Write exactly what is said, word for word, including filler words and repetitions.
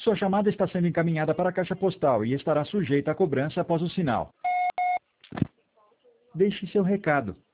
Sua chamada está sendo encaminhada para a caixa postal e estará sujeita à cobrança após o sinal. Deixe seu recado.